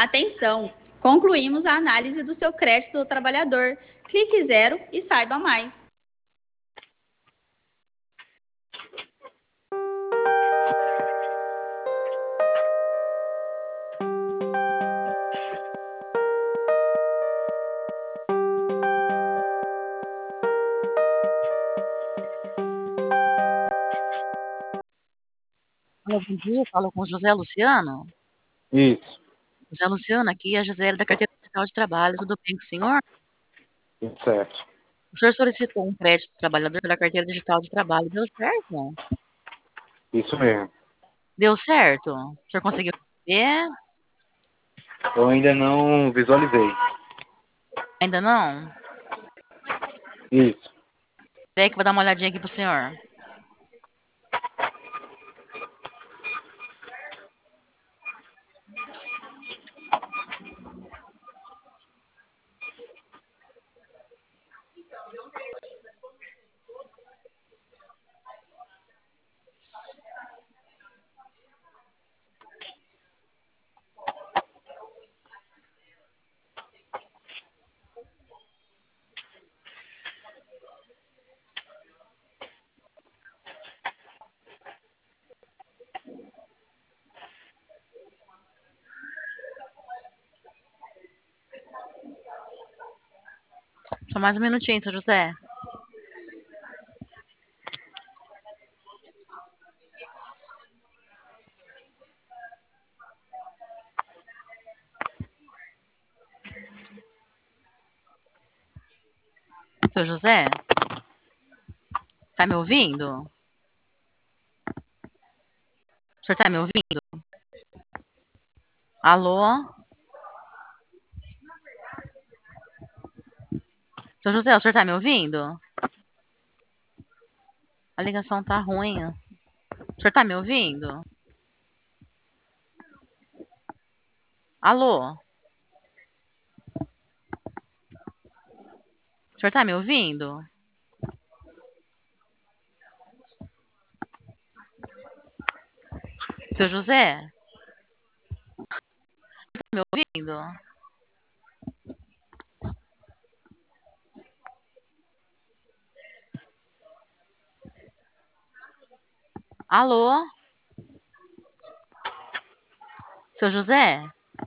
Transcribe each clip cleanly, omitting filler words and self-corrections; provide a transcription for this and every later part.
Atenção! Concluímos a análise do seu crédito do trabalhador. Clique zero e saiba mais. Alô, bom dia, falo com o José Luciano. Isso, José Luciano, aqui é a Gisele da Carteira Digital de Trabalho. Tudo bem com o senhor? tudo certo. O senhor solicitou um crédito do trabalhador pela Carteira Digital de Trabalho. Deu certo? Isso mesmo. Deu certo? O senhor conseguiu ver? Eu ainda não visualizei. Ainda não? Isso. Peraí que eu vou dar uma olhadinha aqui pro senhor. Só mais um minutinho, seu José. Seu José? Tá me ouvindo? O senhor tá me ouvindo? Alô? Seu José, o senhor tá me ouvindo? A ligação tá ruim. O senhor tá me ouvindo? Alô? O senhor tá me ouvindo? Seu José? Tá me ouvindo? Alô? Seu José?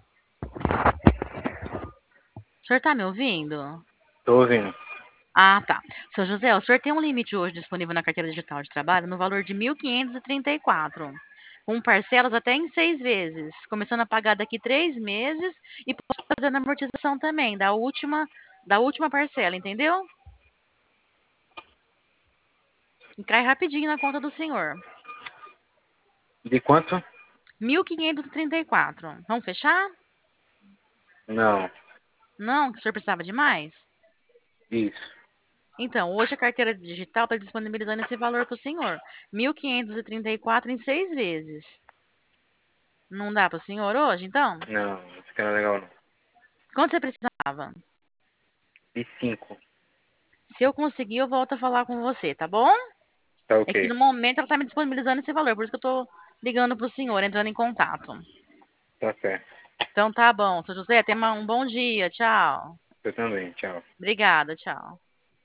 O senhor tá me ouvindo? Tô ouvindo. Ah, tá. Seu José, o senhor tem um limite hoje disponível na carteira digital de trabalho no valor de 1.534, com parcelas até em 6 vezes, começando a pagar daqui 3 meses e fazendo a amortização também da última parcela, entendeu? E cai rapidinho na conta do senhor. De quanto? 1.534. Vamos fechar? Não. Não, que o senhor precisava de mais? Isso. Então, hoje a carteira digital está disponibilizando esse valor para o senhor. 1.534 em 6 vezes. Não dá para o senhor hoje, então? Não, isso que não é legal não. Quanto você precisava? De 5. Se eu conseguir, eu volto a falar com você, tá bom? Tá É que ok. no momento ela está me disponibilizando esse valor, por isso que eu tô ligando para o senhor, entrando em contato. Tá certo. Então tá bom, seu José, tenha um bom dia, tchau. Eu também. Tchau. Obrigada, tchau.